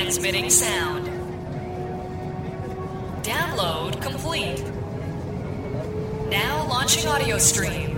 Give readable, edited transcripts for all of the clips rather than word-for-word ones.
Transmitting sound. Download complete. Now launching audio stream.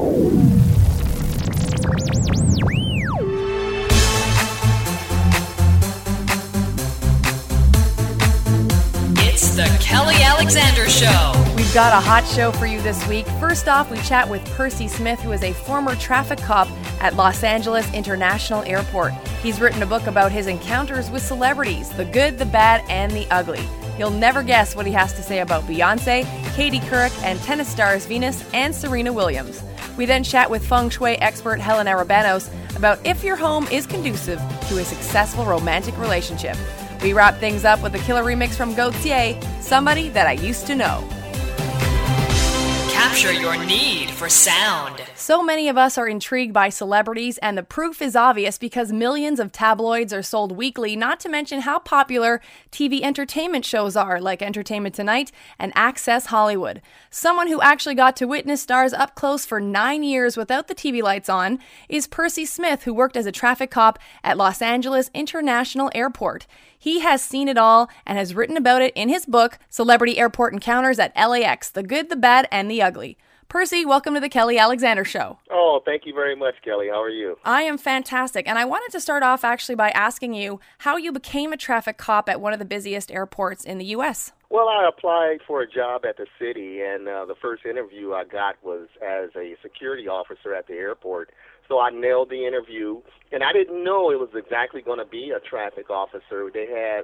It's the Kelly Alexander Show. We've got a hot show for you this week. First off, we chat with Percy Smith, who is a former traffic cop at Los Angeles International Airport. He's written a book about his encounters with celebrities, the good, the bad, and the ugly. You'll never guess what he has to say about Beyonce, Katie Couric, and tennis stars Venus and Serena Williams. We then chat with feng shui expert Helen Arabanos about if your home is conducive to a successful romantic relationship. We wrap things up with a killer remix from Gautier, Somebody That I Used to Know. Capture your need for sound. So many of us are intrigued by celebrities, and the proof is obvious because millions of tabloids are sold weekly, not to mention how popular TV entertainment shows are, like Entertainment Tonight and Access Hollywood. Someone who actually got to witness stars up close for 9 years without the TV lights on is Percy Smith, who worked as a traffic cop at Los Angeles International Airport. He has seen it all and has written about it in his book, Celebrity Airport Encounters at LAX, The Good, the Bad, and the Ugly. Percy, welcome to the Kelly Alexander Show. Oh, thank you very much, Kelly. How are you? I am fantastic. And I wanted to start off actually by asking you how you became a traffic cop at one of the busiest airports in the U.S. Well, I applied for a job at the city, and the first interview I got was as a security officer at the airport. So I nailed the interview, and I didn't know it was exactly going to be a traffic officer. They had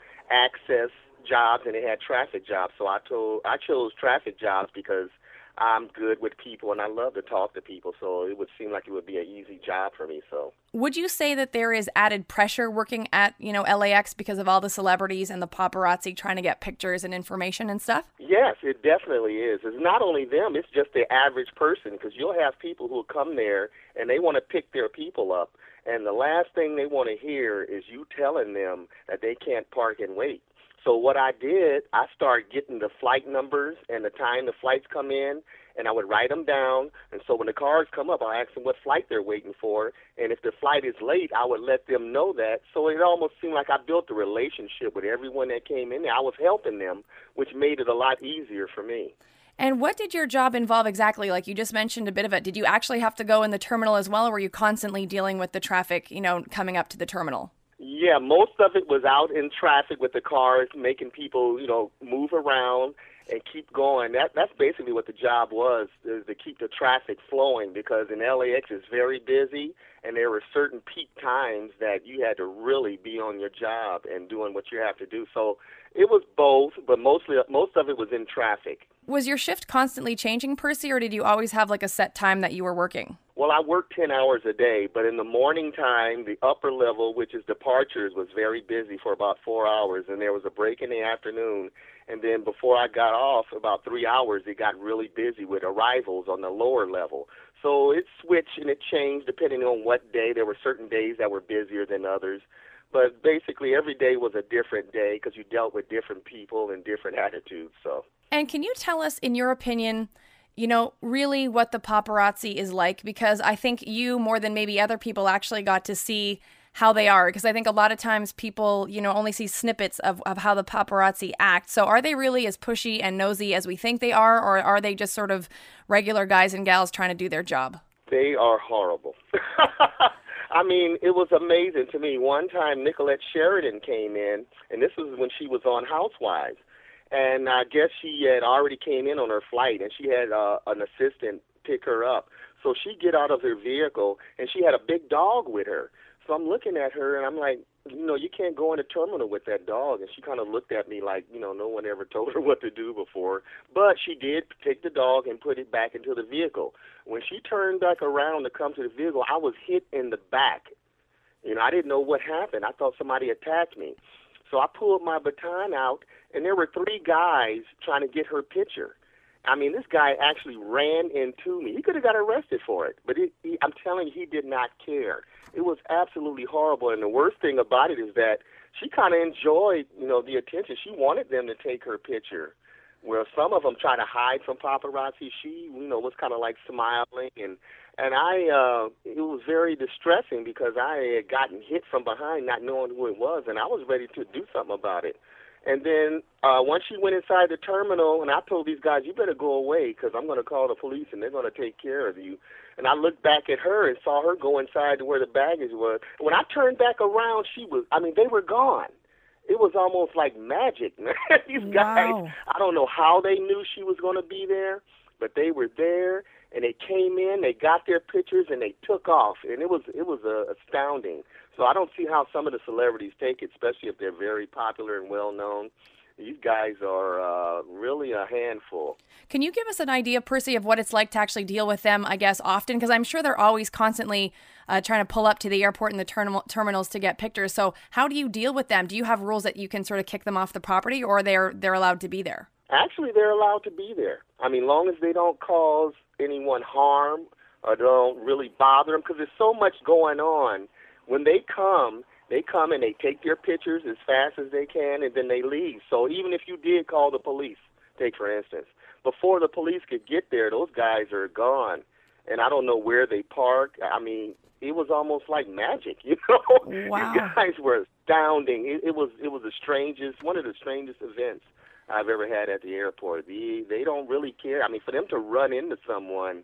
access jobs and they had traffic jobs. So I chose traffic jobs because I'm good with people and I love to talk to people. So it would seem like it would be an easy job for me. So would you say that there is added pressure working at, LAX because of all the celebrities and the paparazzi trying to get pictures and information and stuff? Yes, it definitely is. It's not only them, it's just the average person, because you'll have people who will come there and they want to pick their people up. And the last thing they want to hear is you telling them that they can't park and wait. So what I did, I started getting the flight numbers and the time the flights come in, and I would write them down. And so when the cars come up, I ask them what flight they're waiting for. And if the flight is late, I would let them know that. So it almost seemed like I built a relationship with everyone that came in there. I was helping them, which made it a lot easier for me. And what did your job involve exactly? Like you just mentioned a bit of it. Did you actually have to go in the terminal as well, or were you constantly dealing with the traffic, coming up to the terminal? Yeah, most of it was out in traffic with the cars, making people, move around and keep going. That's basically what the job was, is to keep the traffic flowing, because in LAX it's very busy, and there were certain peak times that you had to really be on your job and doing what you have to do. So it was both, but most of it was in traffic. Was your shift constantly changing, Percy, or did you always have like a set time that you were working? Well, I worked 10 hours a day, but in the morning time, the upper level, which is departures, was very busy for about 4 hours, and there was a break in the afternoon. And then before I got off, about 3 hours, it got really busy with arrivals on the lower level. So it switched and it changed depending on what day. There were certain days that were busier than others. But basically every day was a different day because you dealt with different people and different attitudes. So. And can you tell us, in your opinion, really what the paparazzi is like? Because I think you, more than maybe other people, actually got to see how they are. Because I think a lot of times people, only see snippets of how the paparazzi act. So are they really as pushy and nosy as we think they are? Or are they just sort of regular guys and gals trying to do their job? They are horrible. I mean, it was amazing to me. One time, Nicolette Sheridan came in, and this was when she was on Housewives. And I guess she had already came in on her flight, and she had an assistant pick her up. So she get out of her vehicle, and she had a big dog with her. So I'm looking at her, and I'm like, you can't go in the terminal with that dog. And she kind of looked at me like, no one ever told her what to do before. But she did take the dog and put it back into the vehicle. When she turned back around to come to the vehicle, I was hit in the back. I didn't know what happened. I thought somebody attacked me. So I pulled my baton out, and there were 3 guys trying to get her picture. I mean, this guy actually ran into me. He could have got arrested for it, but I'm telling you, he did not care. It was absolutely horrible, and the worst thing about it is that she kind of enjoyed, the attention. She wanted them to take her picture, where some of them try to hide from paparazzi. She, was kind of like smiling, and it was very distressing because I had gotten hit from behind, not knowing who it was, and I was ready to do something about it. And then once she went inside the terminal, and I told these guys, you better go away because I'm going to call the police and they're going to take care of you. And I looked back at her and saw her go inside to where the baggage was. When I turned back around, they were gone. It was almost like magic, man. These guys, I don't know how they knew she was going to be there, but they were there, and they came in, they got their pictures, and they took off. And it was astounding. So I don't see how some of the celebrities take it, especially if they're very popular and well-known. These guys are really a handful. Can you give us an idea, Percy, of what it's like to actually deal with them, I guess, often? Because I'm sure they're always constantly trying to pull up to the airport and the terminals to get pictures. So how do you deal with them? Do you have rules that you can sort of kick them off the property, or they're allowed to be there? Actually, they're allowed to be there. I mean, long as they don't cause anyone harm or don't really bother them, because there's so much going on. When they come and they take their pictures as fast as they can, and then they leave. So even if you did call the police, take for instance, before the police could get there, those guys are gone. And I don't know where they park. I mean, it was almost like magic, Wow. These guys were astounding. It was one of the strangest events I've ever had at the airport. They don't really care. I mean, for them to run into someone,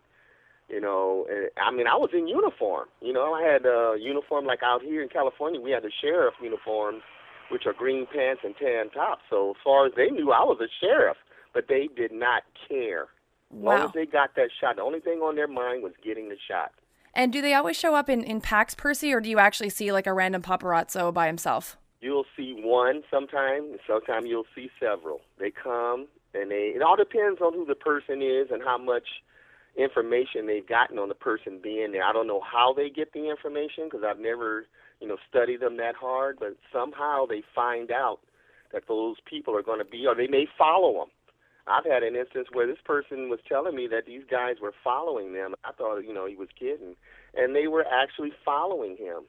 I mean, I was in uniform. I had a uniform like out here in California. We had the sheriff uniforms, which are green pants and tan tops. So as far as they knew, I was a sheriff, but they did not care. Wow. As long as they got that shot, the only thing on their mind was getting the shot. And do they always show up in packs, Percy, or do you actually see like a random paparazzo by himself? You'll see one sometime, and sometimes you'll see several. They come, and it all depends on who the person is and how much information they've gotten on the person being there. I don't know how they get the information because I've never, studied them that hard, but somehow they find out that those people are going to be, or they may follow them. I've had an instance where this person was telling me that these guys were following them. I thought, he was kidding. And they were actually following him,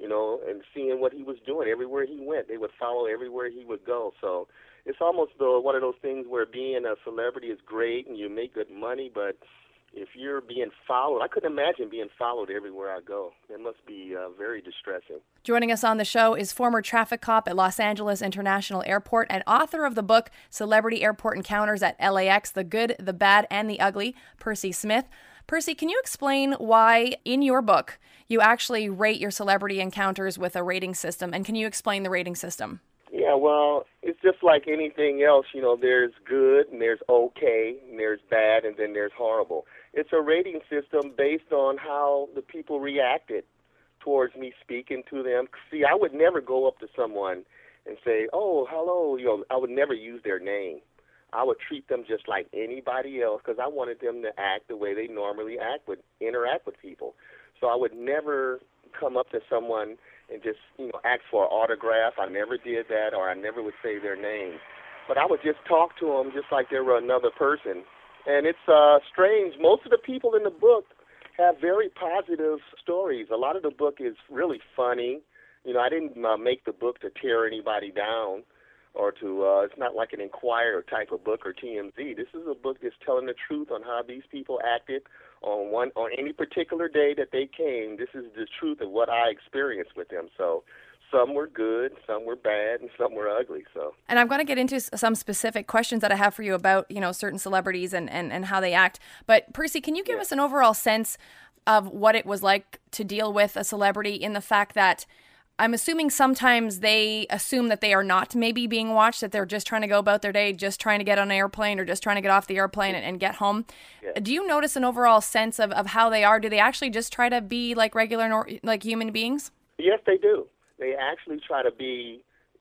and seeing what he was doing. Everywhere he went, they would follow everywhere he would go. So it's almost one of those things where being a celebrity is great and you make good money, but if you're being followed, I couldn't imagine being followed everywhere I go. It must be very distressing. Joining us on the show is former traffic cop at Los Angeles International Airport and author of the book Celebrity Airport Encounters at LAX, The Good, the Bad, and the Ugly, Percy Smith. Percy, can you explain why in your book you actually rate your celebrity encounters with a rating system, and can you explain the rating system? Yeah, well, it's just like anything else. There's good and there's okay and there's bad and then there's horrible. It's a rating system based on how the people reacted towards me speaking to them. See, I would never go up to someone and say, oh, hello. I would never use their name. I would treat them just like anybody else because I wanted them to act the way they normally interact with people. So I would never come up to someone and just, ask for an autograph. I never did that, or I never would say their name. But I would just talk to them just like they were another person. And it's strange. Most of the people in the book have very positive stories. A lot of the book is really funny. I didn't make the book to tear anybody down or to, it's not like an Inquirer type of book or TMZ. This is a book that's telling the truth on how these people acted on any particular day that they came. This is the truth of what I experienced with them. So some were good, some were bad, and some were ugly. So, and I'm going to get into some specific questions that I have for you about, certain celebrities and how they act. But Percy, can you give us an overall sense of what it was like to deal with a celebrity, in the fact that I'm assuming sometimes they assume that they are not maybe being watched, that they're just trying to go about their day, just trying to get on an airplane or just trying to get off the airplane and get home. Yeah. Do you notice an overall sense of how they are? Do they actually just try to be like regular, like human beings? Yes, they do. They actually try to be,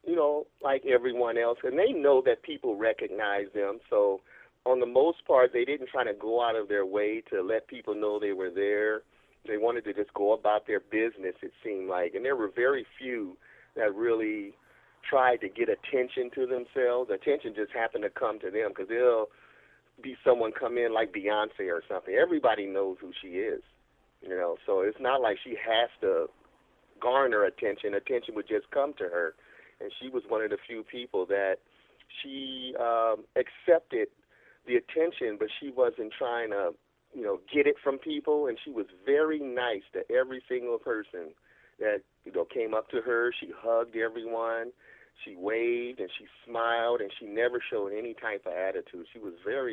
like everyone else. And they know that people recognize them. So on the most part, they didn't try to go out of their way to let people know they were there. They wanted to just go about their business, it seemed like. And there were very few that really tried to get attention to themselves. Attention just happened to come to them because there'll be someone come in like Beyonce or something. Everybody knows who she is, So it's not like she has to garner attention. Attention would just come to her. And she was one of the few people that She accepted the attention, but she wasn't trying to, get it from people. And she was very nice to every single person that, came up to her. She hugged everyone. She waved and she smiled, and she never showed any type of attitude. She was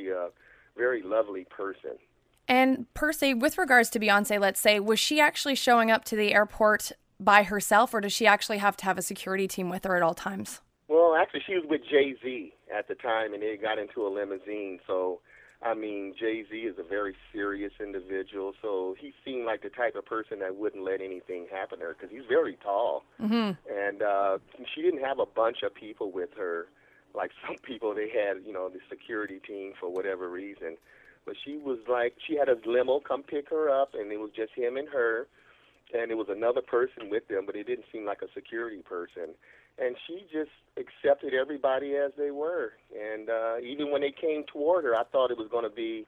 very lovely person. And Percy, with regards to Beyonce, let's say, was she actually showing up to the airport by herself, or does she actually have to have a security team with her at all times? Well, actually, she was with Jay-Z at the time, and they got into a limousine. So, Jay-Z is a very serious individual, so he seemed like the type of person that wouldn't let anything happen to her because he's very tall. Mm-hmm. And she didn't have a bunch of people with her. Like some people, they had, the security team for whatever reason. But she was like, she had a limo come pick her up, and it was just him and her. And it was another person with them, but it didn't seem like a security person. And she just accepted everybody as they were. And even when they came toward her, I thought it was going to be,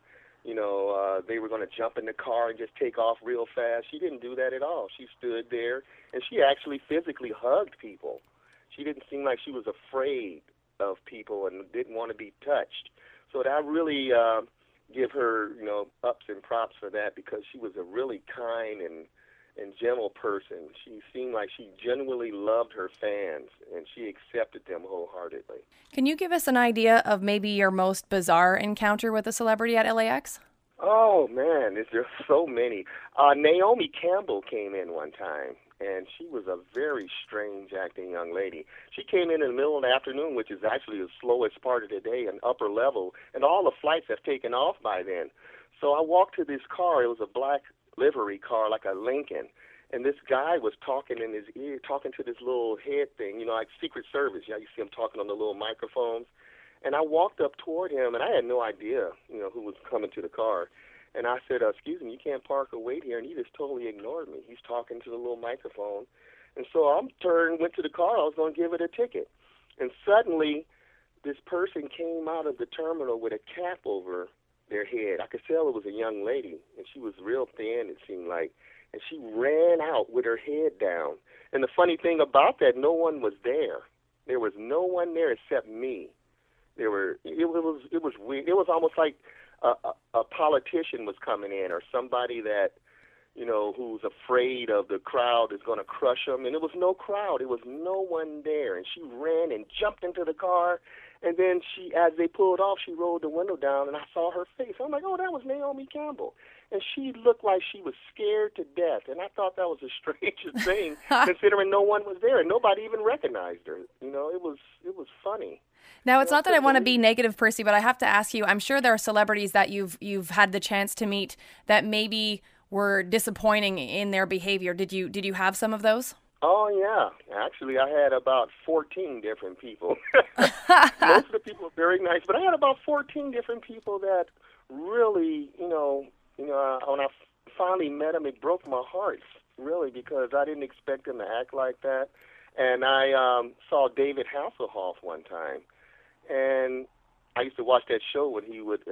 they were going to jump in the car and just take off real fast. She didn't do that at all. She stood there, and she actually physically hugged people. She didn't seem like she was afraid of people and didn't want to be touched. So I really give her, ups and props for that, because she was a really kind and gentle person. She seemed like she genuinely loved her fans, and she accepted them wholeheartedly. Can you give us an idea of maybe your most bizarre encounter with a celebrity at LAX? Oh, man, there's so many. Naomi Campbell came in one time, and she was a very strange acting young lady. She came in the middle of the afternoon, which is actually the slowest part of the day, an upper level, and all the flights have taken off by then. So I walked to this car. It was a black livery car, like a Lincoln, and this guy was talking in his ear, talking to this little head thing, like Secret Service. You see him talking on the little microphones. And I walked up toward him, and I had no idea, who was coming to the car. And I said, excuse me, you can't park or wait here. And he just totally ignored me. He's talking to the little microphone. And so I went to the car. I was going to give it a ticket. And suddenly, this person came out of the terminal with a cap over their head. I could tell it was a young lady, and she was real thin, it seemed like. And she ran out with her head down. And the funny thing about that, no one was there. There was no one there except me. It was weird. It was almost like a politician was coming in, or somebody that, who's afraid of the crowd is going to crush them. And it was no crowd. It was no one there. And she ran and jumped into the car. And then as they pulled off, she rolled the window down, and I saw her face. I'm like, oh, that was Naomi Campbell. And she looked like she was scared to death. And I thought that was the strangest thing, considering no one was there and nobody even recognized her. It was funny. Now, it's not that I want to be negative, Percy, but I have to ask you, I'm sure there are celebrities that you've had the chance to meet that maybe were disappointing in their behavior. Did you have some of those? Oh, yeah. Actually, I had about 14 different people. Most of the people were very nice, but I had about 14 different people that really, when I finally met them, it broke my heart, really, because I didn't expect them to act like that. And I saw David Hasselhoff one time, and I used to watch that show when he would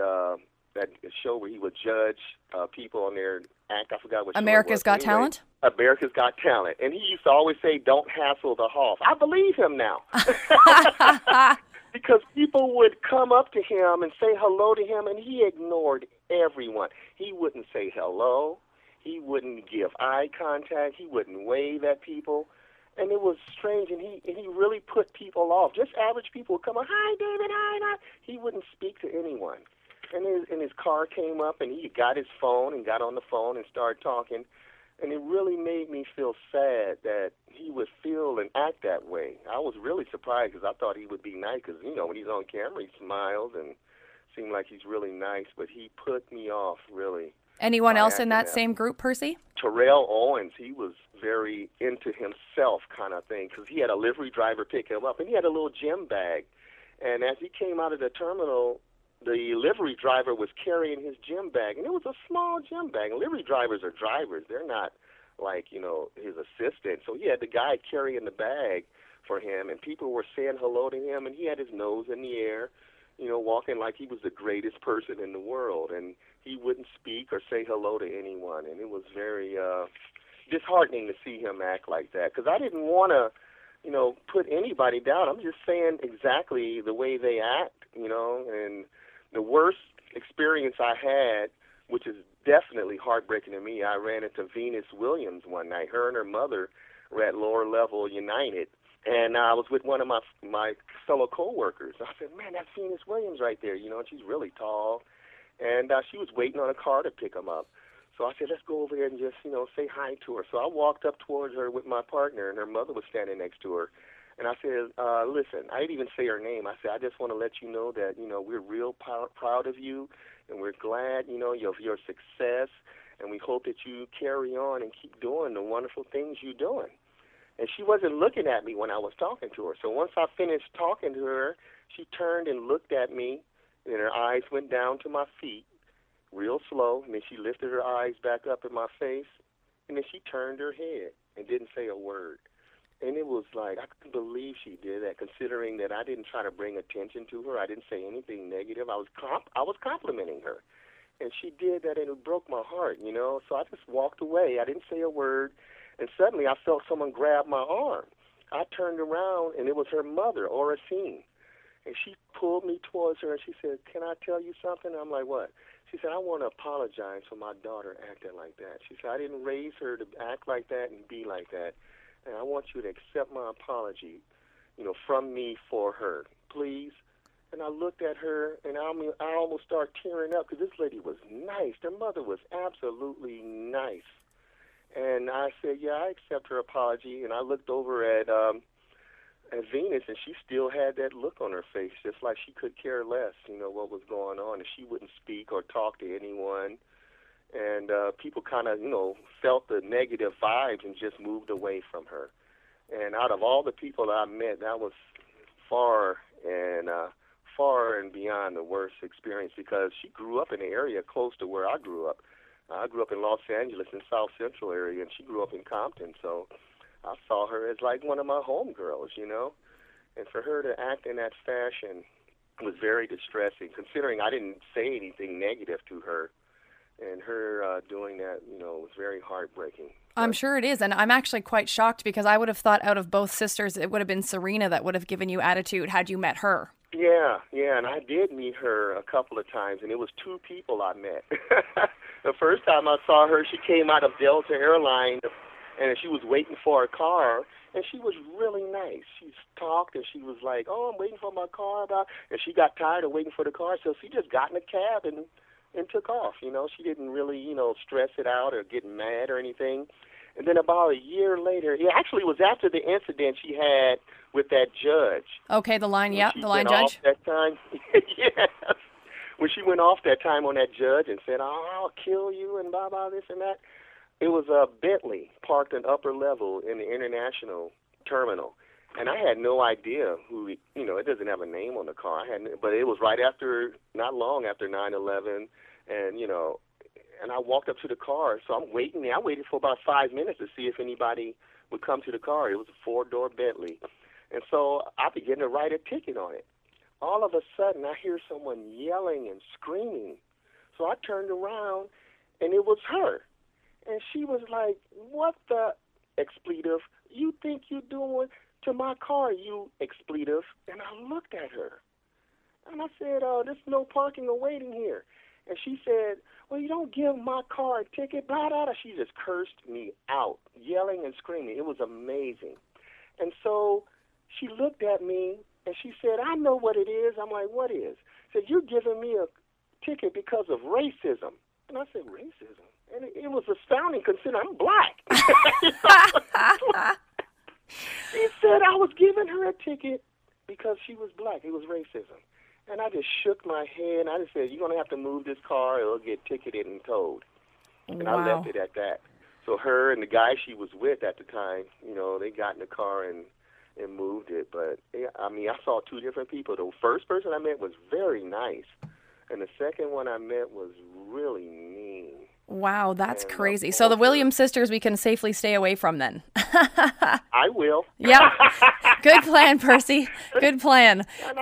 judge people on their act. I forgot what show America's Got Talent? America's Got Talent. And he used to always say, don't hassle the Hoff. I believe him now. Because people would come up to him and say hello to him, and he ignored everyone. He wouldn't say hello. He wouldn't give eye contact. He wouldn't wave at people. And it was strange, and he really put people off. Just average people would come up, hi, David, hi. He wouldn't speak to anyone. And his car came up, and he got his phone and got on the phone and started talking. And it really made me feel sad that he would feel and act that way. I was really surprised because I thought he would be nice because, when he's on camera, he smiles and seemed like he's really nice. But he put me off, really. Anyone else in that same group, Percy? Terrell Owens, he was very into himself kind of thing because he had a livery driver pick him up, and he had a little gym bag. And as he came out of the terminal, the livery driver was carrying his gym bag, and it was a small gym bag. And livery drivers are drivers. They're not like, his assistant. So he had the guy carrying the bag for him, and people were saying hello to him, and he had his nose in the air, walking like he was the greatest person in the world. And he wouldn't speak or say hello to anyone, and it was very disheartening to see him act like that because I didn't want to put anybody down. I'm just saying exactly the way they act, and the worst experience I had, which is definitely heartbreaking to me, I ran into Venus Williams one night. Her and her mother were at Lower Level United, and I was with one of my fellow coworkers. I said, man, that's Venus Williams right there, and she's really tall, and she was waiting on a car to pick them up. So I said, let's go over there and just, say hi to her. So I walked up towards her with my partner, and her mother was standing next to her. And I said, listen, I didn't even say her name. I said, I just want to let you know that, we're real proud of you, and we're glad, of your success, and we hope that you carry on and keep doing the wonderful things you're doing. And she wasn't looking at me when I was talking to her. So once I finished talking to her, she turned and looked at me, and her eyes went down to my feet real slow, and then she lifted her eyes back up in my face, and then she turned her head and didn't say a word. And it was like, I couldn't believe she did that, considering that I didn't try to bring attention to her. I didn't say anything negative. I was complimenting her. And she did that, and it broke my heart, So I just walked away. I didn't say a word. And suddenly I felt someone grab my arm. I turned around, and it was her mother, Oracine. And she pulled me towards her, and she said, can I tell you something? I'm like, what? She said, I want to apologize for my daughter acting like that. She said, I didn't raise her to act like that and be like that. And I want you to accept my apology, from me for her, please. And I looked at her, and I almost started tearing up because this lady was nice. Their mother was absolutely nice. And I said, yeah, I accept her apology. And I looked over at Venus, and she still had that look on her face, just like she could care less, what was going on. And she wouldn't speak or talk to anyone. And people kind of, felt the negative vibes and just moved away from her. And out of all the people that I met, that was far and beyond the worst experience, because she grew up in an area close to where I grew up. I grew up in Los Angeles, in South Central area, and she grew up in Compton. So I saw her as like one of my homegirls, And for her to act in that fashion was very distressing, considering I didn't say anything negative to her. And her doing that, was very heartbreaking. I'm sure it is. And I'm actually quite shocked, because I would have thought out of both sisters, it would have been Serena that would have given you attitude had you met her. Yeah, and I did meet her a couple of times, and it was two people I met. The first time I saw her, she came out of Delta Airlines, and she was waiting for a car, and she was really nice. She talked, and she was like, oh, I'm waiting for my car. And she got tired of waiting for the car, so she just got in a cab and took off. She didn't really, stress it out or get mad or anything. And then about a year later, it actually was after the incident she had with that judge. Okay, the line judge. Off that time. Yes. When she went off that time on that judge and said, oh, I'll kill you and blah, blah, this and that. It was a Bentley parked in upper level in the international terminal. And I had no idea who, it doesn't have a name on the car. But it was not long after 9/11. And, and I walked up to the car. So I'm waiting there. I waited for about 5 minutes to see if anybody would come to the car. It was a 4-door Bentley. And so I began to write a ticket on it. All of a sudden, I hear someone yelling and screaming. So I turned around, and it was her. And she was like, what the expletive you think you're doing to my car, you expletive? And I looked at her, and I said, there's no parking or waiting here. And she said, well, you don't give my car a ticket, blah, blah, blah. She just cursed me out, yelling and screaming. It was amazing. And so she looked at me, and she said, I know what it is. I'm like, what is? She said, you're giving me a ticket because of racism. And I said, racism? And it was astounding, considering I'm black. She said I was giving her a ticket because she was black. It was racism. And I just shook my head, and I just said, you're going to have to move this car, or it'll get ticketed and towed. And wow. I left it at that. So her and the guy she was with at the time, they got in the car and moved it. But, I saw two different people. The first person I met was very nice, and the second one I met was really mean. Wow, that's crazy. So the Williams sisters we can safely stay away from then. I will. Yeah. Good plan, Percy. Good plan.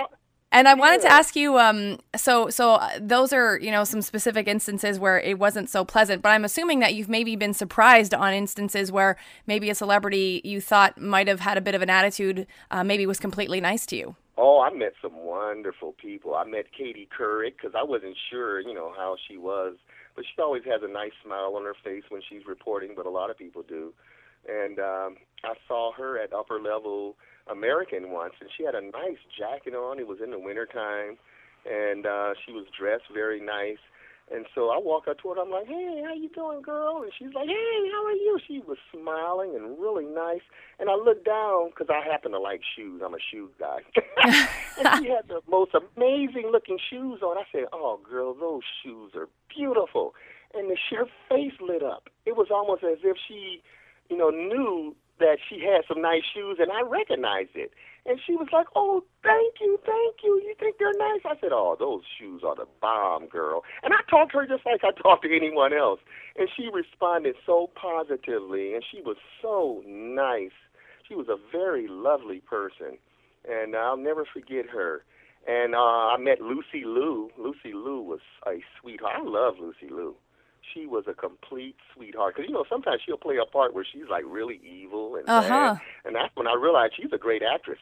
And I wanted to ask you, so those are, some specific instances where it wasn't so pleasant, but I'm assuming that you've maybe been surprised on instances where maybe a celebrity you thought might have had a bit of an attitude, maybe was completely nice to you. Oh, I met some wonderful people. I met Katie Couric because I wasn't sure, how she was, but she always has a nice smile on her face when she's reporting, but a lot of people do. And I saw her at Upper Level American once, and she had a nice jacket on. It was in the wintertime, and she was dressed very nice. And so I walk up to her, and I'm like, hey, how you doing, girl? And she's like, hey, how are you? She was smiling and really nice. And I looked down because I happen to like shoes. I'm a shoe guy. And she had the most amazing-looking shoes on. I said, oh, girl, those shoes are beautiful. And her face lit up. It was almost as if she, knew that she had some nice shoes, and I recognized it. And she was like, oh, thank you. You think they're nice? I said, oh, those shoes are the bomb, girl. And I talked to her just like I talk to anyone else. And she responded so positively, and she was so nice. She was a very lovely person, and I'll never forget her. And I met Lucy Liu. Lucy Liu was a sweetheart. I love Lucy Liu. She was a complete sweetheart. Because, sometimes she'll play a part where she's, like, really evil and bad. And that's when I realized she's a great actress.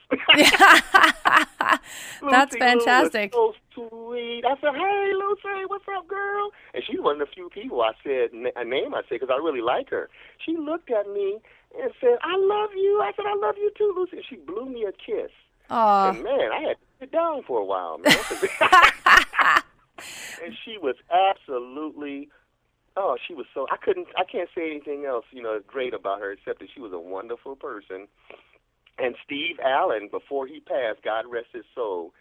That's fantastic. Was so sweet. I said, hey, Lucy, what's up, girl? And she's one of the few people I said, a name I said, because I really like her. She looked at me and said, I love you. I said, I love you too, Lucy. And she blew me a kiss. Aww. And, man, I had to sit down for a while, man. And she was absolutely... Oh, she was so, I can't say anything else, great about her except that she was a wonderful person. And Steve Allen, before he passed, God rest his soul,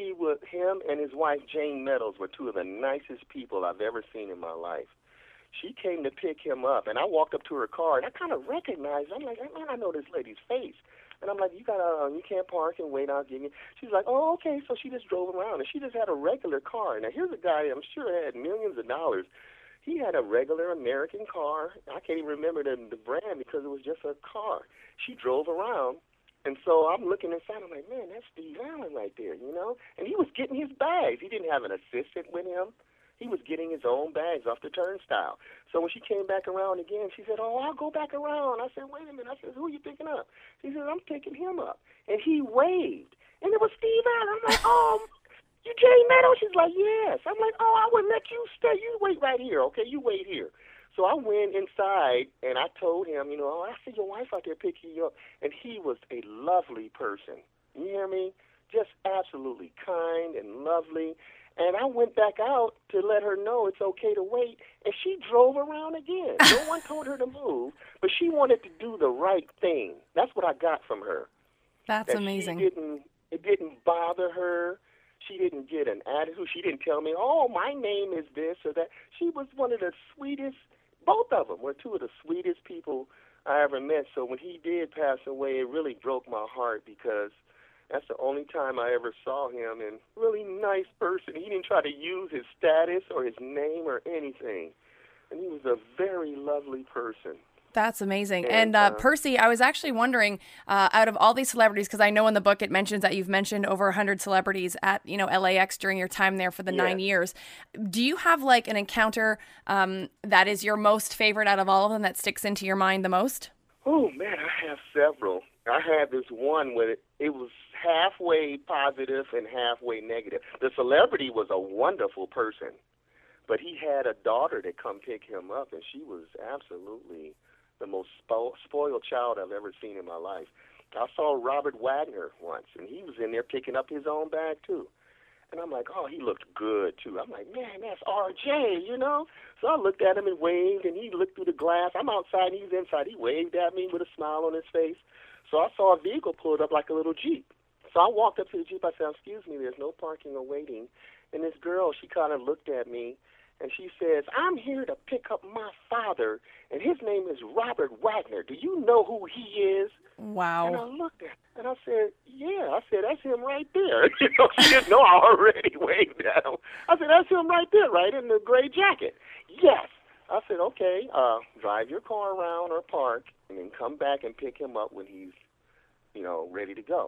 him and his wife Jane Meadows were two of the nicest people I've ever seen in my life. She came to pick him up, and I walked up to her car, and I kind of recognized her. I'm like, man, I know this lady's face. And I'm like, you can't park and wait, I'll give you. She's like, oh, okay. So she just drove around, and she just had a regular car. Now, here's a guy I'm sure had millions of dollars. He had a regular American car. I can't even remember the brand because it was just a car. She drove around, and so I'm looking inside. I'm like, man, that's Steve Allen right there, And he was getting his bags. He didn't have an assistant with him. He was getting his own bags off the turnstile. So when she came back around again, she said, oh, I'll go back around. I said, wait a minute. I said, who are you picking up? She said, I'm picking him up. And he waved, and it was Steve Allen. I'm like, oh, you Jane Meadows? She's like, yes. I'm like, oh, I wouldn't let you stay. You wait right here, okay? You wait here. So I went inside, and I told him, I see your wife out there picking you up. And he was a lovely person. You hear me? Just absolutely kind and lovely. And I went back out to let her know it's okay to wait, and she drove around again. No one told her to move, but she wanted to do the right thing. That's what I got from her. That's amazing. It didn't bother her. She didn't get an attitude. She didn't tell me, oh, my name is this or that. She was one of the sweetest. Both of them were two of the sweetest people I ever met. So when he did pass away, it really broke my heart because that's the only time I ever saw him. And really nice person. He didn't try to use his status or his name or anything. And he was a very lovely person. That's amazing. And Percy, I was actually wondering, out of all these celebrities, because I know in the book it mentions that you've mentioned over 100 celebrities at, LAX during your time there for the 9 years. Do you have like an encounter that is your most favorite out of all of them that sticks into your mind the most? Oh, man, I have several. I had this one where it was halfway positive and halfway negative. The celebrity was a wonderful person, but he had a daughter that come pick him up, and she was absolutely the most spoiled child I've ever seen in my life. I saw Robert Wagner once, and he was in there picking up his own bag, too. And I'm like, oh, he looked good, too. I'm like, man, that's RJ, So I looked at him and waved, and he looked through the glass. I'm outside, and he's inside. He waved at me with a smile on his face. So I saw a vehicle pulled up like a little Jeep. So I walked up to the Jeep. I said, excuse me, there's no parking or waiting. And this girl, she kind of looked at me, and she says, I'm here to pick up my father, and his name is Robert Wagner. Do you know who he is? Wow. And I looked at her, and I said, yeah. I said, that's him right there. She didn't know I already waved at him. I said, that's him right there, right in the gray jacket. Yes. I said, okay, drive your car around or park, and then come back and pick him up when he's, ready to go.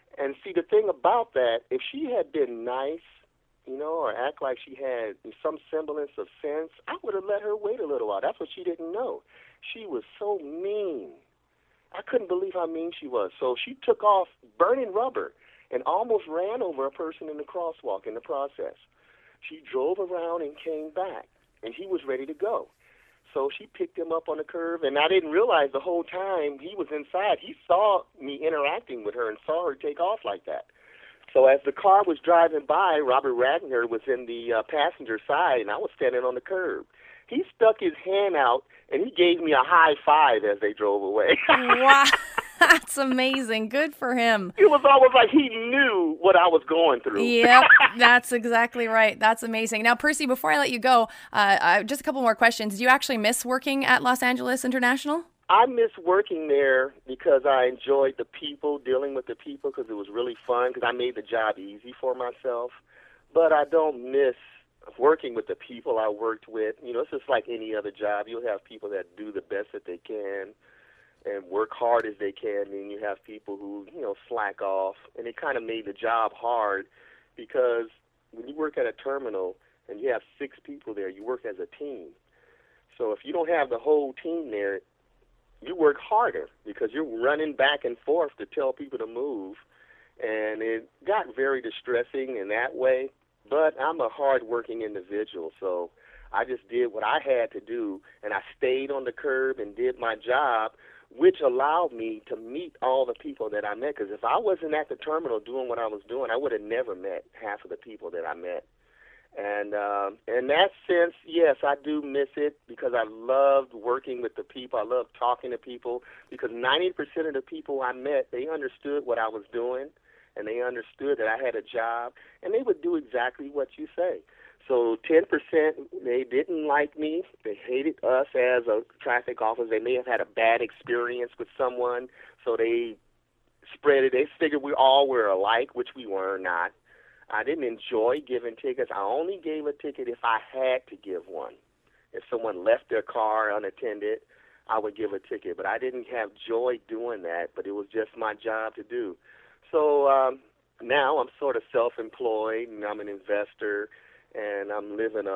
And see, the thing about that, if she had been nice, or act like she had some semblance of sense, I would have let her wait a little while. That's what she didn't know. She was so mean. I couldn't believe how mean she was. So she took off burning rubber and almost ran over a person in the crosswalk in the process. She drove around and came back, and he was ready to go. So she picked him up on the curb, and I didn't realize the whole time he was inside. He saw me interacting with her and saw her take off like that. So as the car was driving by, Robert Wagner was in the passenger side, and I was standing on the curb. He stuck his hand out, and he gave me a high five as they drove away. Wow, that's amazing. Good for him. It was almost like he knew what I was going through. Yep, that's exactly right. That's amazing. Now, Percy, before I let you go, just a couple more questions. Do you actually miss working at Los Angeles International? I miss working there because I enjoyed the people, dealing with the people, because it was really fun, because I made the job easy for myself. But I don't miss working with the people I worked with. It's just like any other job. You'll have people that do the best that they can and work hard as they can, and you have people who, slack off. And it kind of made the job hard because when you work at a terminal and you have 6 people there, you work as a team. So if you don't have the whole team there, you work harder because you're running back and forth to tell people to move. And it got very distressing in that way. But I'm a hard-working individual, so I just did what I had to do, and I stayed on the curb and did my job, which allowed me to meet all the people that I met. Because if I wasn't at the terminal doing what I was doing, I would have never met half of the people that I met. And in that sense, yes, I do miss it because I loved working with the people. I loved talking to people because 90% of the people I met, they understood what I was doing, and they understood that I had a job, and they would do exactly what you say. So 10%, they didn't like me. They hated us as a traffic officer. They may have had a bad experience with someone, so they spread it. They figured we all were alike, which we were not. I didn't enjoy giving tickets. I only gave a ticket if I had to give one. If someone left their car unattended, I would give a ticket. But I didn't have joy doing that, but it was just my job to do. So now I'm sort of self-employed, and I'm an investor, and I'm living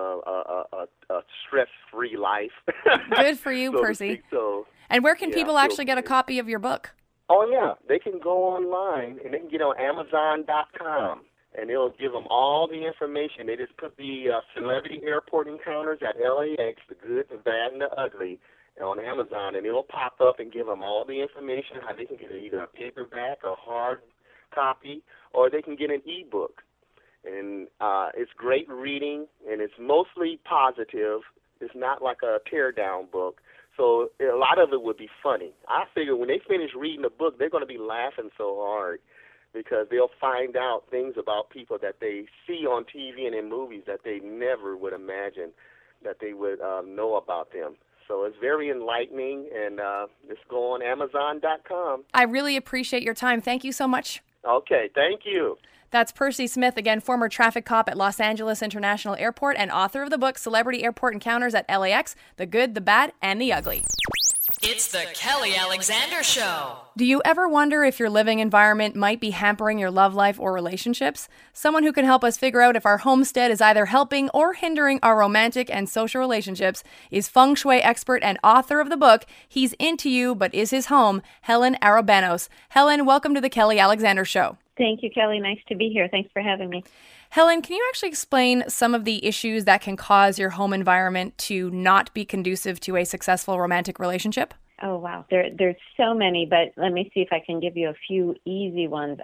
a stress-free life. Good for you, so Percy. So, and where can people actually get a copy of your book? Oh, yeah. They can go online, and they can get on Amazon.com. And it'll give them all the information. They just put the celebrity airport encounters at LAX, the good, the bad, and the ugly, on Amazon, and it'll pop up and give them all the information, how they can get either a paperback, a hard copy, or they can get an ebook. And it's great reading, and it's mostly positive. It's not like a tear-down book. So a lot of it would be funny. I figure when they finish reading the book, they're going to be laughing so hard, because they'll find out things about people that they see on TV and in movies that they never would imagine that they would know about them. So it's very enlightening, and just go on Amazon.com. I really appreciate your time. Thank you so much. Okay, thank you. That's Percy Smith, again, former traffic cop at Los Angeles International Airport and author of the book Celebrity Airport Encounters at LAX, The Good, the Bad, and the Ugly. It's the Kelly Alexander Show. Do you ever wonder if your living environment might be hampering your love life or relationships? Someone who can help us figure out if our homestead is either helping or hindering our romantic and social relationships is feng shui expert and author of the book, He's Into You But Is His Home, Helen Arabanos. Helen, welcome to the Kelly Alexander Show. Thank you, Kelly. Nice to be here. Thanks for having me. Helen, can you actually explain some of the issues that can cause your home environment to not be conducive to a successful romantic relationship? Oh, wow. There's so many, but let me see if I can give you a few easy ones.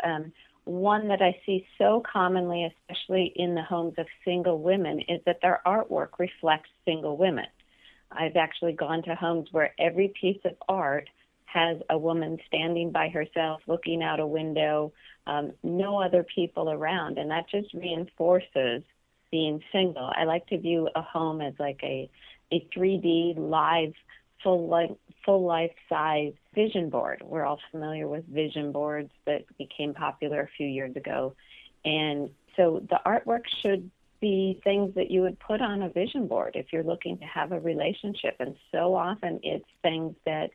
One that I see so commonly, especially in the homes of single women, is that their artwork reflects single women. I've actually gone to homes where every piece of art has a woman standing by herself, looking out a window, no other people around, and that just reinforces being single. I like to view a home as like a 3D live, full life size vision board. We're all familiar with vision boards that became popular a few years ago, and so the artwork should be things that you would put on a vision board if you're looking to have a relationship. And so often it's things that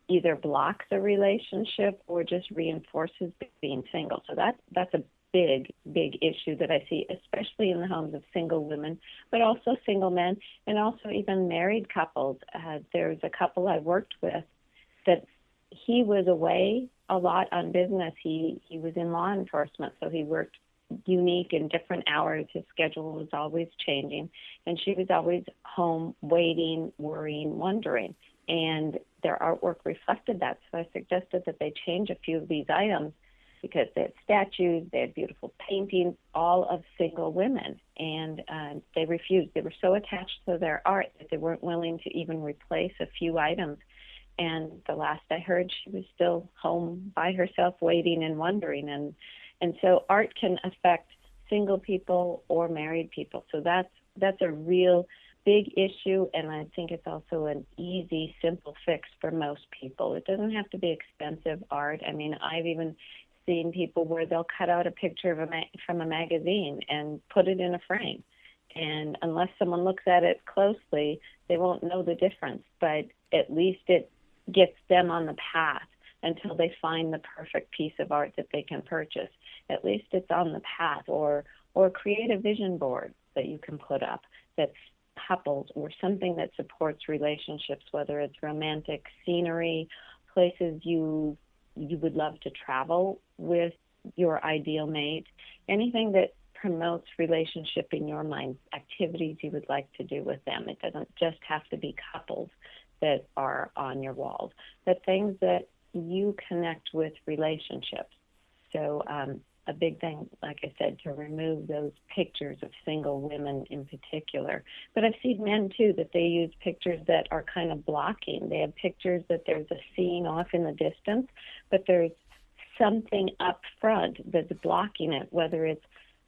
either blocks a relationship or just reinforces being single. So that's a big issue that I see, especially in the homes of single women, but also single men, and also even married couples. There's a couple I worked with that he was away a lot on business. He was in law enforcement, so he worked unique and different hours. His schedule was always changing, and she was always home waiting, worrying, wondering. And their artwork reflected that. So I suggested that they change a few of these items because they had statues, they had beautiful paintings, all of single women. And they refused. They were so attached to their art that they weren't willing to even replace a few items. And the last I heard, she was still home by herself waiting and wondering. And so art can affect single people or married people. So that's a real big issue, and I think it's also an easy, simple fix for most people. It doesn't have to be expensive art. I mean, I've even seen people where they'll cut out a picture of from a magazine and put it in a frame. And unless someone looks at it closely, they won't know the difference. But at least it gets them on the path until they find the perfect piece of art that they can purchase. At least it's on the path. Or create a vision board that you can put up that's couples or something that supports relationships, whether it's romantic scenery, places you would love to travel with your ideal mate, anything that promotes relationship in your mind, activities you would like to do with them. It doesn't just have to be couples that are on your walls, but things that you connect with relationships. So a big thing, like I said, to remove those pictures of single women in particular. But I've seen men, too, that they use pictures that are kind of blocking. They have pictures that there's a scene off in the distance, but there's something up front that's blocking it, whether it's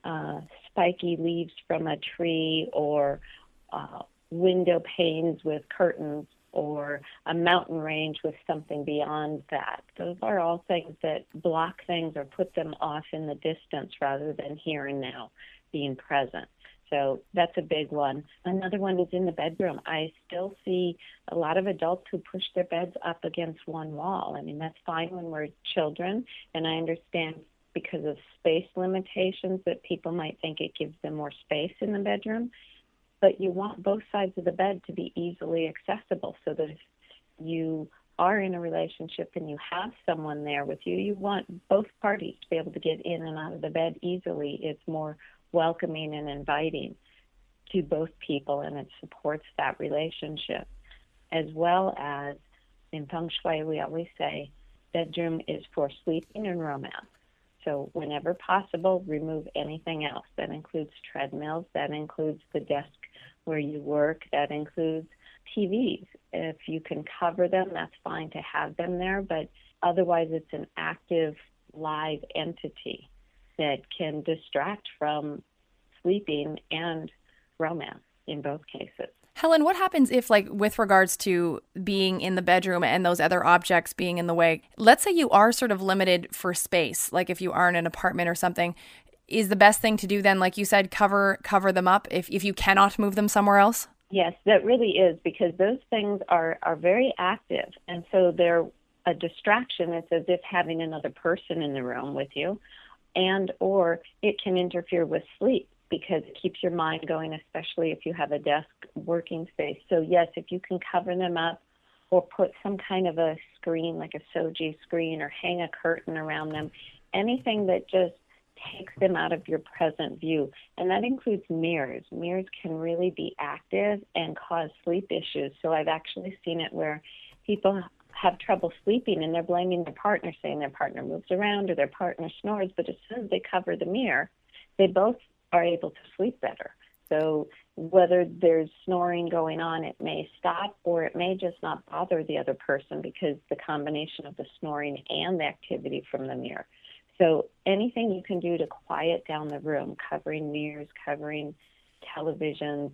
spiky leaves from a tree or window panes with curtains or a mountain range with something beyond that. Those are all things that block things or put them off in the distance rather than here and now being present. So that's a big one. Another one is in the bedroom. I still see a lot of adults who push their beds up against one wall. I mean, that's fine when we're children, and I understand because of space limitations that people might think it gives them more space in the bedroom. But you want both sides of the bed to be easily accessible so that if you are in a relationship and you have someone there with you, you want both parties to be able to get in and out of the bed easily. It's more welcoming and inviting to both people, and it supports that relationship. As well as in Feng Shui, we always say bedroom is for sleeping and romance. So whenever possible, remove anything else. That includes treadmills, that includes the desk where you work, that includes TVs. If you can cover them, that's fine to have them there, but otherwise it's an active, live entity that can distract from sleeping and romance in both cases. Helen, what happens if, like, with regards to being in the bedroom and those other objects being in the way, let's say you are sort of limited for space, like if you are in an apartment or something, is the best thing to do then, like you said, cover them up if you cannot move them somewhere else? Yes, that really is, because those things are very active, and so they're a distraction. It's as if having another person in the room with you, and or it can interfere with sleep, because it keeps your mind going, especially if you have a desk working space. So yes, if you can cover them up or put some kind of a screen, like a Soji screen, or hang a curtain around them, anything that just takes them out of your present view. And that includes mirrors. Mirrors can really be active and cause sleep issues. So I've actually seen it where people have trouble sleeping and they're blaming their partner, saying their partner moves around or their partner snores, but as soon as they cover the mirror, they both are able to sleep better. So whether there's snoring going on, it may stop, or it may just not bother the other person because the combination of the snoring and the activity from the mirror. So anything you can do to quiet down the room, covering mirrors, covering televisions,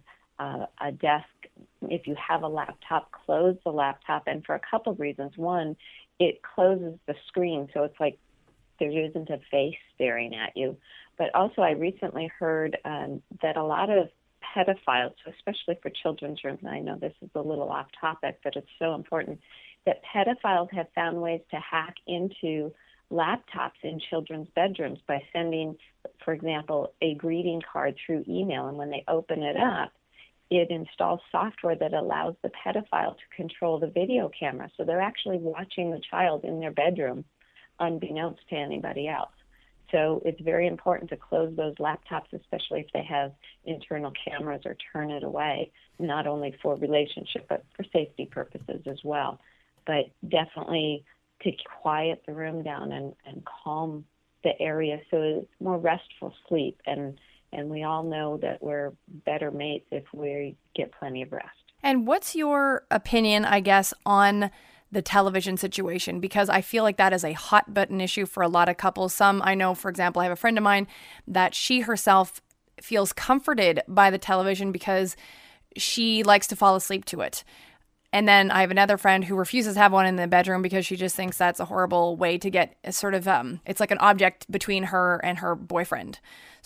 a desk. If you have a laptop, close the laptop, and for a couple of reasons. One, it closes the screen, so it's like there isn't a face staring at you. But also, I recently heard that a lot of pedophiles, so especially for children's rooms, and I know this is a little off topic, but it's so important, that pedophiles have found ways to hack into laptops in children's bedrooms by sending, for example, a greeting card through email. And when they open it up, it installs software that allows the pedophile to control the video camera. So they're actually watching the child in their bedroom unbeknownst to anybody else. So it's very important to close those laptops, especially if they have internal cameras, or turn it away, not only for relationship, but for safety purposes as well. But definitely to quiet the room down and calm the area so it's more restful sleep. And we all know that we're better mates if we get plenty of rest. And what's your opinion, I guess, on the television situation? Because I feel like that is a hot button issue for a lot of couples. Some, I know, for example, I have a friend of mine that she herself feels comforted by the television because she likes to fall asleep to it. And then I have another friend who refuses to have one in the bedroom because she just thinks that's a horrible way to get a sort of, it's like an object between her and her boyfriend.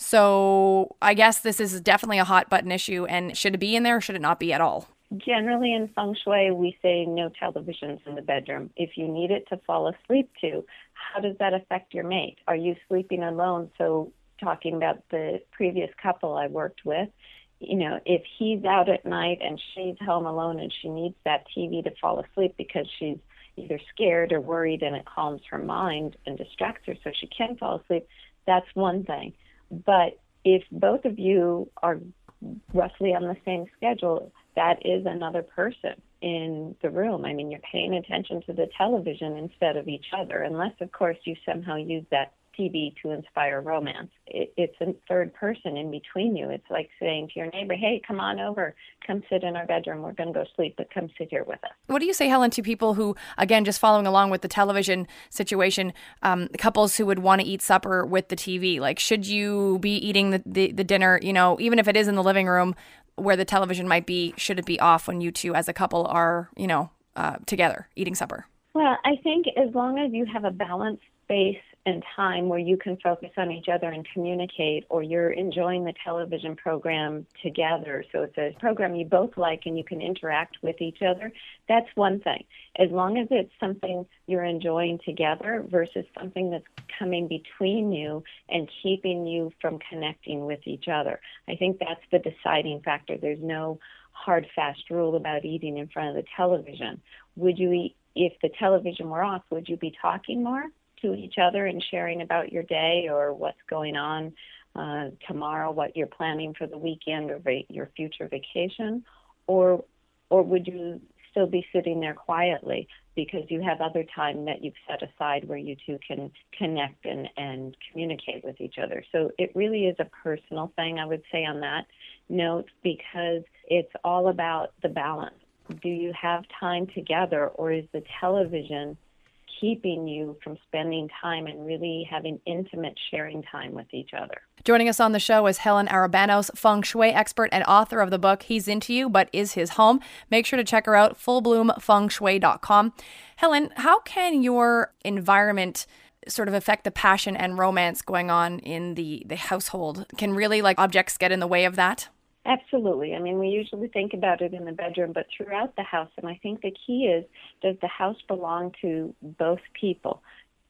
So I guess this is definitely a hot button issue. And should it be in there or should it not be at all? Generally in feng shui, we say no televisions in the bedroom. If you need it to fall asleep to, how does that affect your mate? Are you sleeping alone? So talking about the previous couple I worked with, you know, if he's out at night and she's home alone and she needs that TV to fall asleep because she's either scared or worried and it calms her mind and distracts her so she can fall asleep, that's one thing. But if both of you are roughly on the same schedule, that is another person in the room. I mean, you're paying attention to the television instead of each other, unless, of course, you somehow use that TV to inspire romance. It's a third person in between you. It's like saying to your neighbor, hey, come on over, come sit in our bedroom. We're going to go sleep, but come sit here with us. What do you say, Helen, to people who, again, just following along with the television situation, couples who would want to eat supper with the TV? Like, should you be eating the dinner, you know, even if it is in the living room where the television might be, should it be off when you two as a couple are, you know, together eating supper? Well, I think as long as you have a balanced space and time where you can focus on each other and communicate, or you're enjoying the television program together, so it's a program you both like and you can interact with each other, that's one thing. As long as it's something you're enjoying together versus something that's coming between you and keeping you from connecting with each other. I think that's the deciding factor. There's no hard, fast rule about eating in front of the television. Would you eat, if the television were off, would you be talking more to each other and sharing about your day or what's going on tomorrow, what you're planning for the weekend or your future vacation? Or would you still be sitting there quietly because you have other time that you've set aside where you two can connect and communicate with each other? So it really is a personal thing, I would say, on that note, because it's all about the balance. Do you have time together, or is the television keeping you from spending time and really having intimate sharing time with each other? Joining us on the show is Helen Arabanos, feng shui expert and author of the book He's Into You But Is His Home. Make sure to check her out, fullbloomfengshui.com. Helen, how can your environment sort of affect the passion and romance going on in the household? Can really, like, objects get in the way of that? Absolutely. I mean, we usually think about it in the bedroom, but throughout the house. And I think the key is, does the house belong to both people?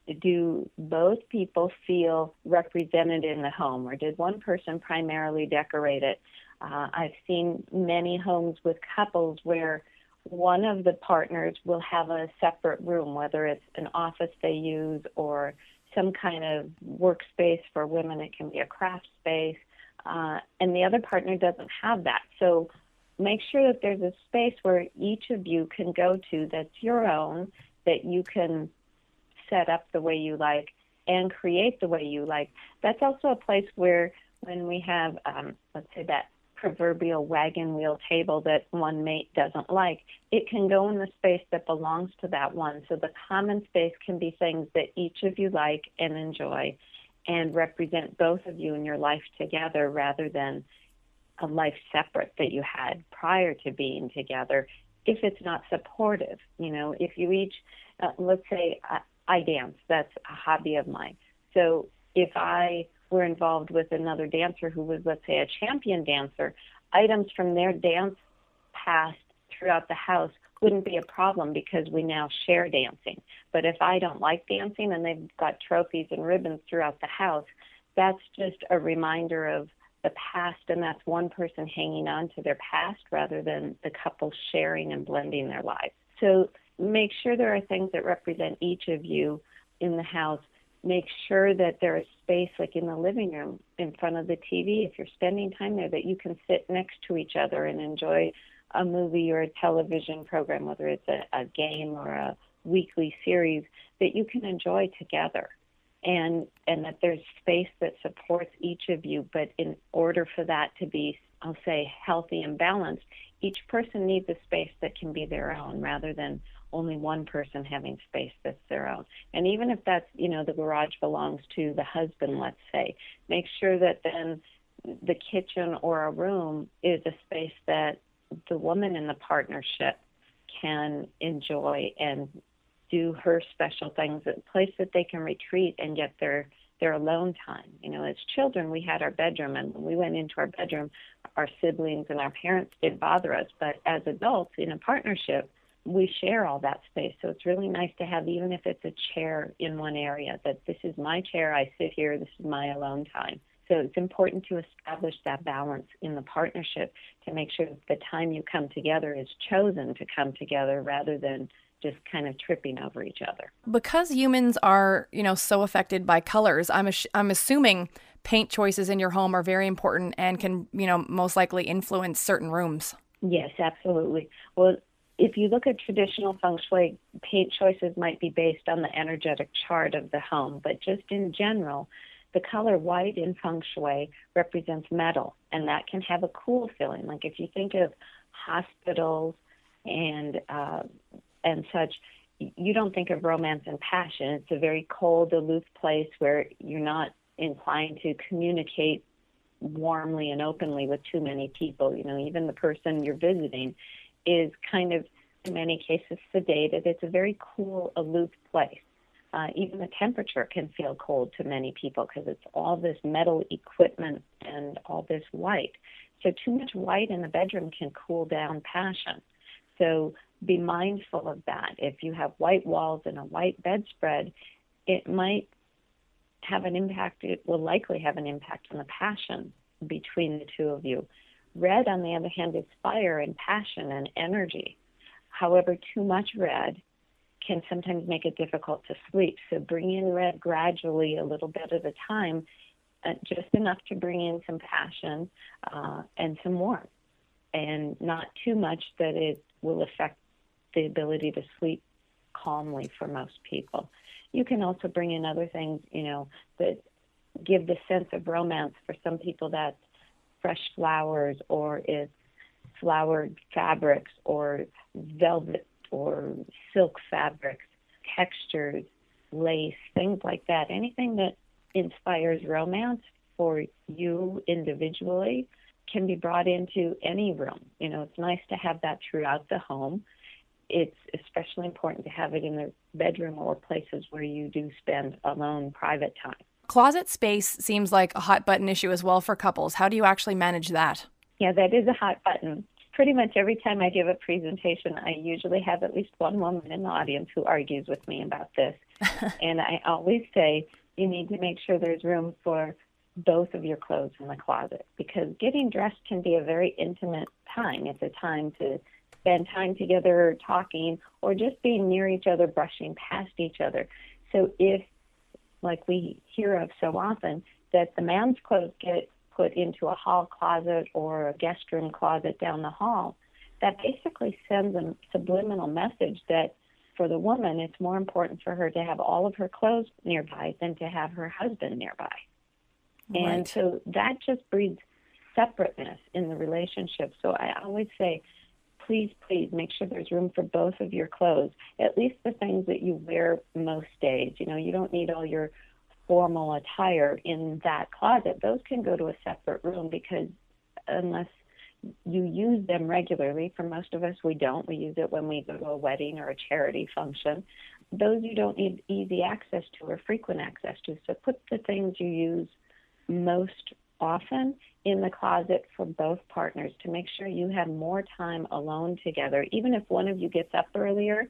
Do both people feel represented in the home, or did one person primarily decorate it? I've seen many homes with couples where one of the partners will have a separate room, whether it's an office they use or some kind of workspace. For women, it can be a craft space. And the other partner doesn't have that. So make sure that there's a space where each of you can go to that's your own, that you can set up the way you like and create the way you like. That's also a place where when we have, let's say, that proverbial wagon wheel table that one mate doesn't like, it can go in the space that belongs to that one. So the common space can be things that each of you like and enjoy, and represent both of you in your life together rather than a life separate that you had prior to being together. If it's not supportive, you know, if you each, let's say I dance, that's a hobby of mine. So if I were involved with another dancer who was, let's say, a champion dancer, items from their dance past throughout the house wouldn't be a problem because we now share dancing. But if I don't like dancing and they've got trophies and ribbons throughout the house, that's just a reminder of the past, and that's one person hanging on to their past rather than the couple sharing and blending their lives. So make sure there are things that represent each of you in the house. Make sure that there is space, like in the living room, in front of the TV, if you're spending time there, that you can sit next to each other and enjoy a movie or a television program, whether it's a game or a weekly series, that you can enjoy together. And that there's space that supports each of you. But in order for that to be, I'll say, healthy and balanced, each person needs a space that can be their own rather than only one person having space that's their own. And even if that's, the garage belongs to the husband, let's say, make sure that then the kitchen or a room is a space that the woman in the partnership can enjoy and do her special things, a place that they can retreat and get their alone time. As children, we had our bedroom, and when we went into our bedroom, our siblings and our parents didn't bother us. But as adults in a partnership, we share all that space. So it's really nice to have, even if it's a chair in one area, that this is my chair, I sit here, this is my alone time. So it's important to establish that balance in the partnership to make sure that the time you come together is chosen to come together rather than just kind of tripping over each other. Because humans are, so affected by colors, I'm assuming paint choices in your home are very important and can, most likely influence certain rooms. Yes, absolutely. Well, if you look at traditional feng shui, paint choices might be based on the energetic chart of the home, but just in general, the color white in feng shui represents metal, and that can have a cool feeling. Like if you think of hospitals and such, you don't think of romance and passion. It's a very cold, aloof place where you're not inclined to communicate warmly and openly with too many people. Even the person you're visiting is kind of, in many cases, sedated. It's a very cool, aloof place. Even the temperature can feel cold to many people because it's all this metal equipment and all this white. So too much white in the bedroom can cool down passion. So be mindful of that. If you have white walls and a white bedspread, it might have an impact. It will likely have an impact on the passion between the two of you. Red, on the other hand, is fire and passion and energy. However, too much red can sometimes make it difficult to sleep. So bring in red gradually, a little bit at a time, just enough to bring in some passion and some warmth, and not too much that it will affect the ability to sleep calmly for most people. You can also bring in other things, that give the sense of romance. For some people, that's fresh flowers, or it's flowered fabrics, or velvet or silk fabrics, textures, lace, things like that. Anything that inspires romance for you individually can be brought into any room. It's nice to have that throughout the home. It's especially important to have it in the bedroom or places where you do spend alone, private time. Closet space seems like a hot button issue as well for couples. How do you actually manage that? Yeah, that is a hot button. Pretty much every time I give a presentation, I usually have at least one woman in the audience who argues with me about this. And I always say, you need to make sure there's room for both of your clothes in the closet, because getting dressed can be a very intimate time. It's a time to spend time together talking, or just being near each other, brushing past each other. So if, like we hear of so often, that the man's clothes get put into a hall closet or a guest room closet down the hall, that basically sends a subliminal message that for the woman, it's more important for her to have all of her clothes nearby than to have her husband nearby. Right. And so that just breeds separateness in the relationship. So I always say, please make sure there's room for both of your clothes, at least the things that you wear most days. You don't need all your formal attire in that closet. Those can go to a separate room, because unless you use them regularly, for most of us we don't. We use it when we go to a wedding or a charity function. Those you don't need easy access to or frequent access to. So put the things you use most often in the closet for both partners to make sure you have more time alone together, even if one of you gets up earlier,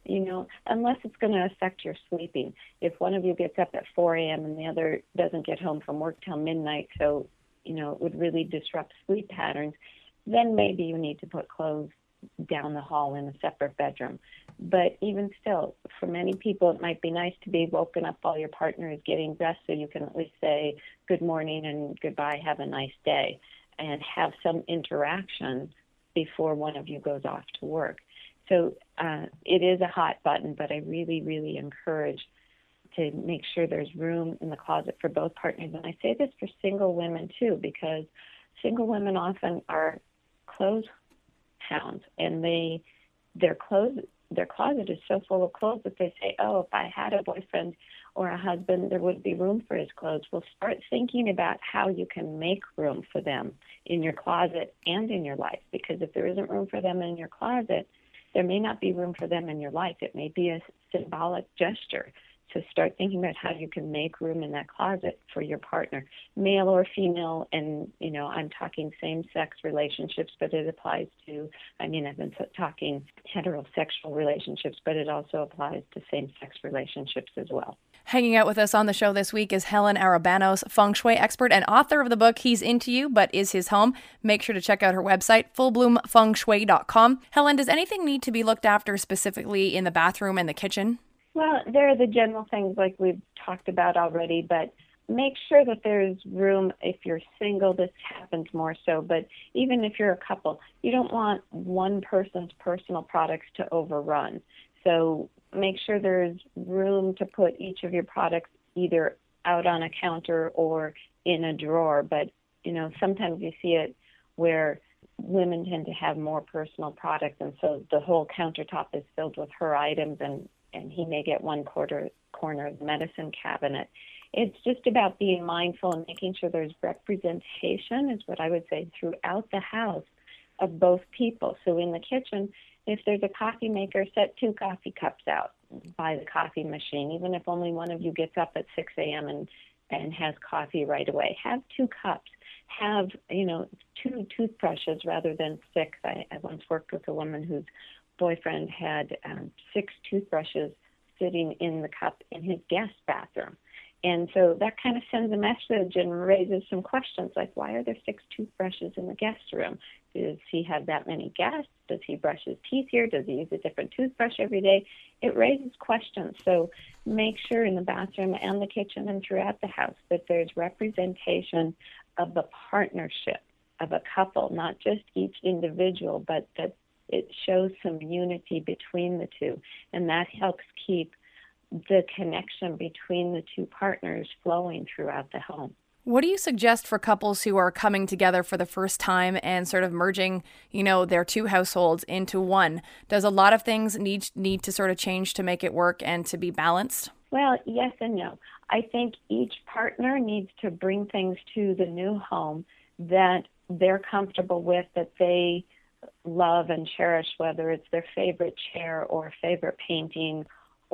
unless it's going to affect your sleeping. If one of you gets up at 4 a.m. and the other doesn't get home from work till midnight, so, it would really disrupt sleep patterns, then maybe you need to put clothes down the hall in a separate bedroom. But even still, for many people, it might be nice to be woken up while your partner is getting dressed so you can at least say good morning and goodbye, have a nice day, and have some interaction before one of you goes off to work. So it is a hot button, but I really, really encourage to make sure there's room in the closet for both partners. And I say this for single women, too, because single women often are clothes hounds, and their closet is so full of clothes that they say, oh, if I had a boyfriend or a husband, there would be room for his clothes. Well, start thinking about how you can make room for them in your closet and in your life, because if there isn't room for them in your closet, there may not be room for them in your life. It may be a symbolic gesture. So start thinking about how you can make room in that closet for your partner, male or female. And, I'm talking same-sex relationships, but it applies to, I've been talking heterosexual relationships, but it also applies to same-sex relationships as well. Hanging out with us on the show this week is Helen Arabanos, feng shui expert and author of the book He's Into You, But Is His Home? Make sure to check out her website, fullbloomfengshui.com. Helen, does anything need to be looked after specifically in the bathroom and the kitchen? Well, there are the general things like we've talked about already, but make sure that there's room. If you're single, this happens more so, but even if you're a couple, you don't want one person's personal products to overrun. So make sure there's room to put each of your products either out on a counter or in a drawer. But, sometimes you see it where women tend to have more personal products, and so the whole countertop is filled with her items, and he may get one corner of the medicine cabinet. It's just about being mindful and making sure there's representation, is what I would say, throughout the house of both people. So in the kitchen, if there's a coffee maker, set 2 coffee cups out by the coffee machine, even if only one of you gets up at 6 a.m. and has coffee right away. Have 2 cups. Have, 2 toothbrushes rather than 6. I once worked with a woman whose boyfriend had 6 toothbrushes sitting in the cup in his guest bathroom. And so that kind of sends a message and raises some questions like, why are there 6 toothbrushes in the guest room? Does he have that many guests? Does he brush his teeth here? Does he use a different toothbrush every day? It raises questions. So make sure in the bathroom and the kitchen and throughout the house that there's representation of the partnership of a couple, not just each individual, but that it shows some unity between the two. And that helps keep the connection between the 2 partners flowing throughout the home. What do you suggest for couples who are coming together for the first time and sort of merging, their 2 households into one? Does a lot of things need to sort of change to make it work and to be balanced? Well, yes and no. I think each partner needs to bring things to the new home that they're comfortable with, that they love and cherish, whether it's their favorite chair or favorite painting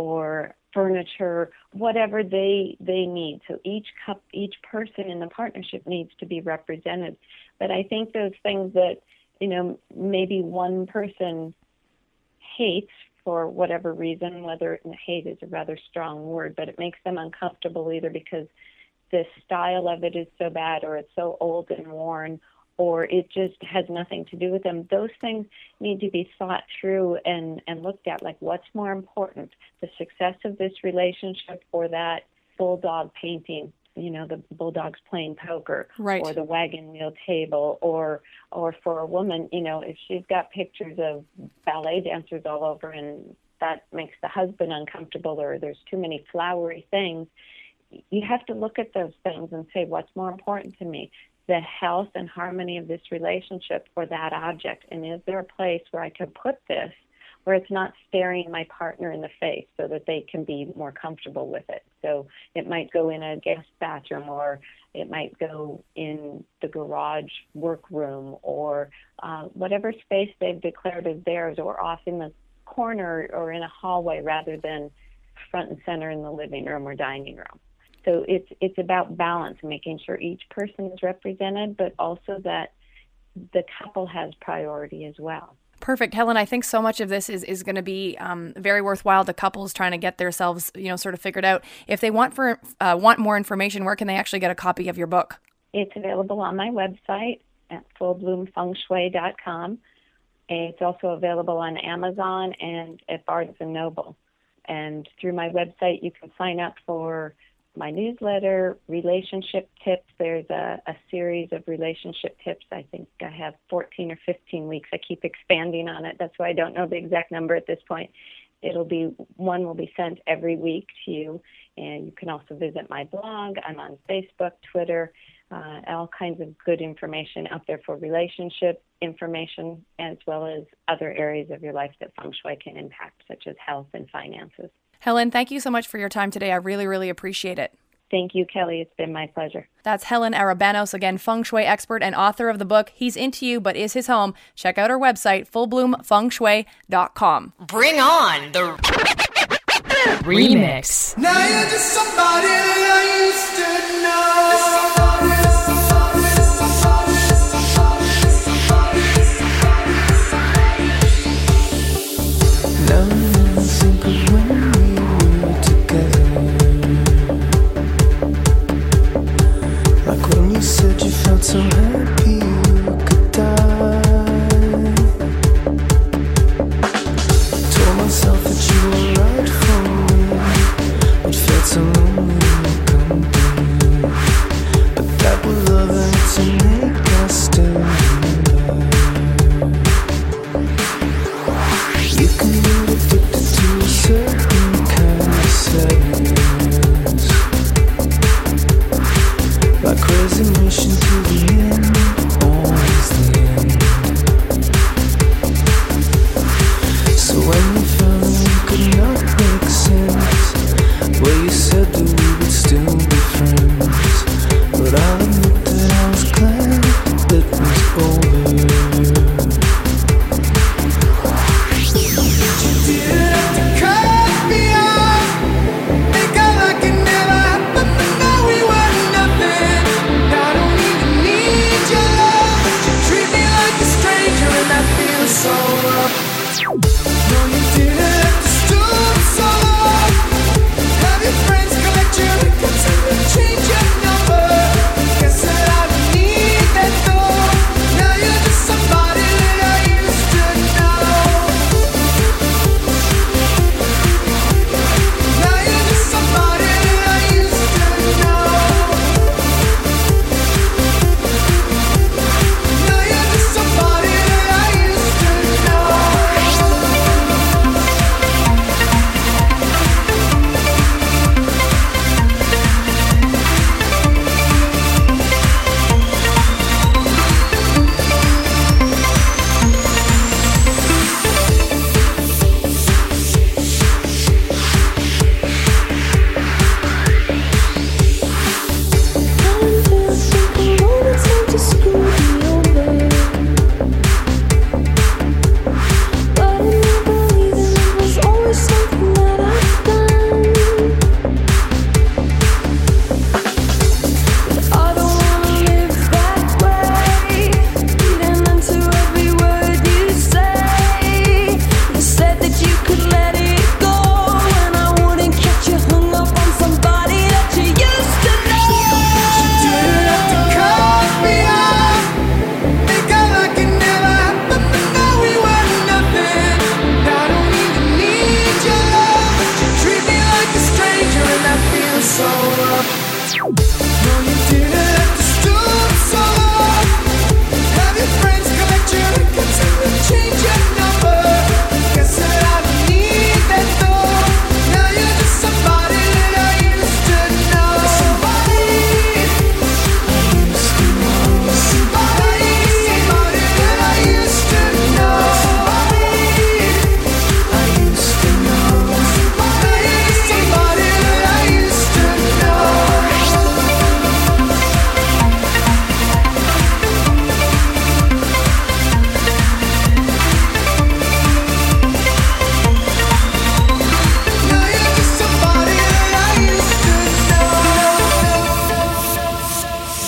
or furniture, whatever they need. So each person in the partnership needs to be represented. But I think those things that, maybe one person hates for whatever reason, whether hate is a rather strong word, but it makes them uncomfortable either because the style of it is so bad or it's so old and worn, or it just has nothing to do with them. Those things need to be thought through and looked at, like what's more important, the success of this relationship or that bulldog painting, the bulldogs playing poker, right, or the wagon wheel table, or for a woman, if she's got pictures of ballet dancers all over and that makes the husband uncomfortable, or there's too many flowery things, you have to look at those things and say, what's more important to me? The health and harmony of this relationship or that object? And is there a place where I can put this where it's not staring my partner in the face so that they can be more comfortable with it? So it might go in a guest bathroom, or it might go in the garage workroom, or whatever space they've declared as theirs, or off in the corner or in a hallway rather than front and center in the living room or dining room. So it's about balance, making sure each person is represented, but also that the couple has priority as well. Perfect. Helen, I think so much of this is going to be very worthwhile to couples trying to get themselves, sort of figured out. If they want more information, where can they actually get a copy of your book? It's available on my website at fullbloomfengshui.com. It's also available on Amazon and at Barnes & Noble. And through my website, you can sign up for my newsletter, relationship tips. There's a series of relationship tips. I think I have 14 or 15 weeks. I keep expanding on it. That's why I don't know the exact number at this point. One will be sent every week to you. And you can also visit my blog. I'm on Facebook, Twitter, all kinds of good information out there for relationship information, as well as other areas of your life that feng shui can impact, such as health and finances. Helen, thank you so much for your time today. I really, really appreciate it. Thank you, Kelly. It's been my pleasure. That's Helen Arabanos, again, feng shui expert and author of the book, He's Into You, But Is His Home. Check out her website, fullbloomfengshui.com. Bring on the remix. Now you're just somebody I used to know. Now I think of when we were together, like when you said you felt so happy you could die. Told myself that you were right for me, but felt so lonely in your company. But that was love and to make us stay together. You can be addicted to a certain kind of sadness, like resignation to the end, always the end. So when you found we could not make sense, well, you said that we would still be friends. But I'll admit that I was glad that was over. You didn't have to cut me off, make out like it never happened, but now we were nothing. I don't even need your love, but you treat me like a stranger and that feels so rough. No, you didn't have to stoop so low, have your friends collect your records and then change your number. Guess that I don't need that though. Now you're just somebody that I used to know. Now you're just somebody that I used to know. Now you're just somebody that I used to know.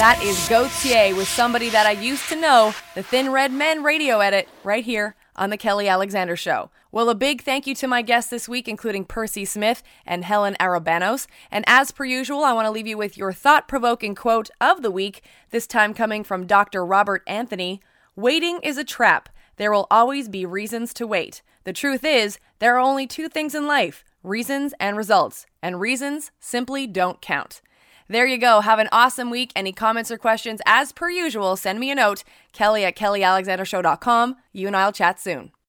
That is Gautier with Somebody That I Used to Know, the Thin Red Men radio edit, right here on The Kelly Alexander Show. Well, a big thank you to my guests this week, including Percy Smith and Helen Arabanos. And as per usual, I want to leave you with your thought-provoking quote of the week, this time coming from Dr. Robert Anthony. Waiting is a trap. There will always be reasons to wait. The truth is, there are only two things in life, reasons and results. And reasons simply don't count. There you go. Have an awesome week. Any comments or questions, as per usual, send me a note, Kelly@KellyAlexanderShow.com. You and I'll chat soon.